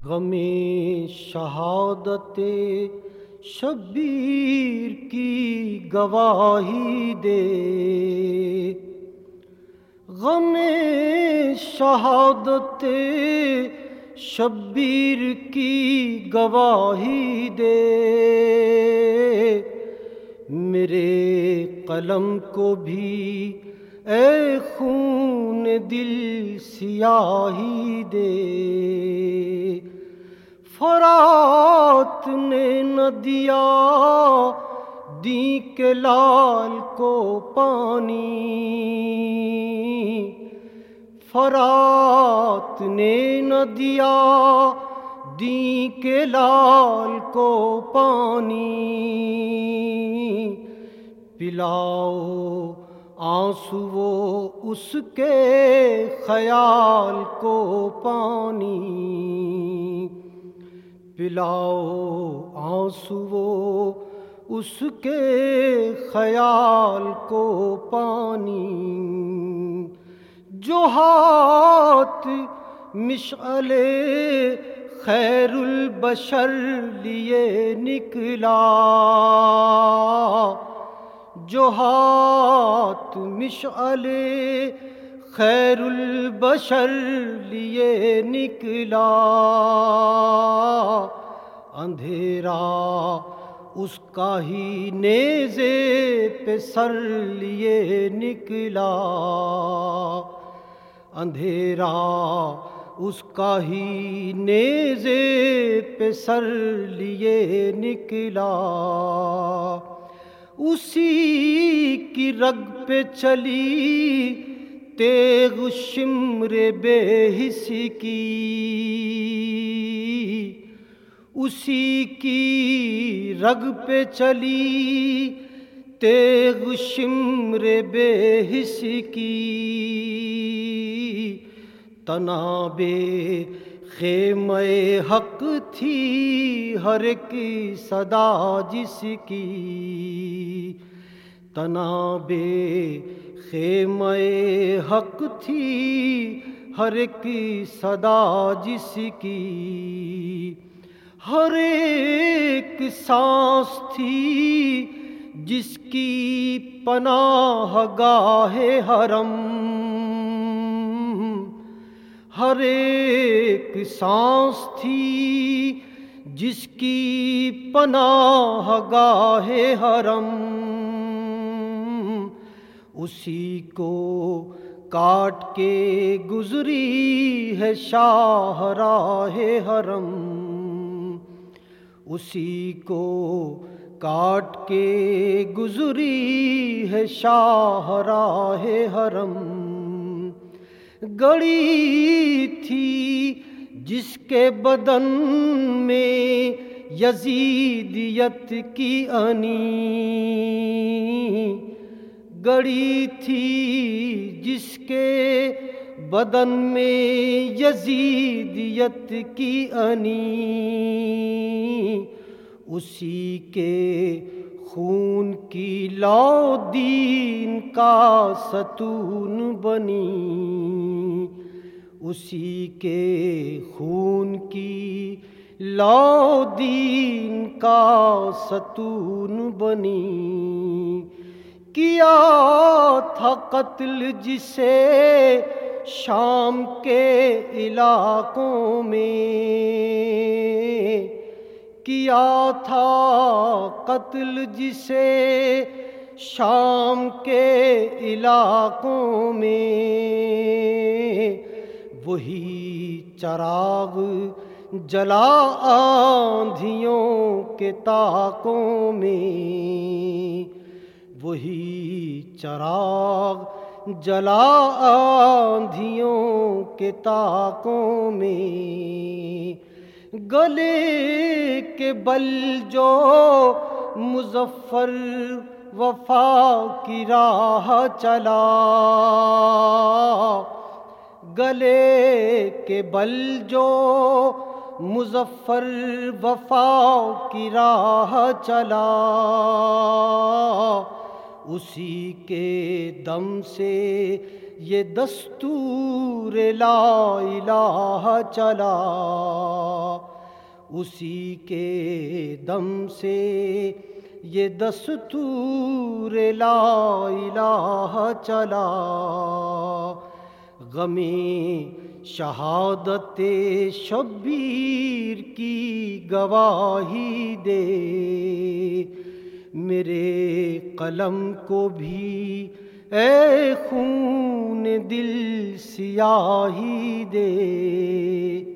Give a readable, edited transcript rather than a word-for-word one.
غم شہادت شبیر کی گواہی دے، غم شہادت شبیر کی گواہی دے، میرے قلم کو بھی اے خون دل سیاہی دے۔ فرات نے نہ دیا دیں کے لال کو پانی، فرات نے نہ دیا دیں کے لال کو پانی، پلاؤ آنسو اس کے خیال کو پانی، پلاؤ آنسو اس کے خیال کو پانی۔ جو ہاتھ مشعل خیر البشر لیے نکلا، جو ہاتھ مشعل خیر البشر لیے نکلا، اندھیرا اس کا ہی نیزے پہ سر لیے نکلا، اندھیرا اس کا ہی نیزے پہ سر لیے نکلا، اسی کی رگ پہ چلی تیغ شمر بے حس کی، اسی کی رگ پہ چلی تیغ شمر بے حس کی، تناب خیمہ حق تھی ہر ایک صدا جس کی، تناب خیمہ حق تھی ہر ایک صدا جس کی، ہر ایک سانس تھی جس کی پناہ گاہ حرم، ہر ایک سانس تھی جس کی پناہ گاہ حرم، اسی کو کاٹ کے گزری ہے شاہراہ حرم، اسی کو کاٹ کے گزری ہے شاہراہ حرم، گڑی تھی جس کے بدن میں یزیدیت کی انی، گڑی تھی جس کے بدن میں یزیدیت کی انی، اسی کے خون کی لو دین کا ستون بنی، اسی کے خون کی لو دین کا ستون بنی، کیا تھا قتل جسے شام کے علاقوں میں، کیا تھا قتل جسے شام کے علاقوں میں، وہی چراغ جلا آندھیوں کے طاقوں میں، وہی چراغ جلا آندھیوں کے طاقوں میں، گلے کے بل جو مظفر وفا کی راہ چلا، گلے کے بل جو مظفر وفا کی راہ چلا، اسی کے دم سے یہ دستور لا الہ چلا، اسی کے دم سے یہ دستور لا الہ چلا، غمی شہادت شبیر کی گواہی دے، میرے قلم کو بھی اے خون دل سیاہی دے۔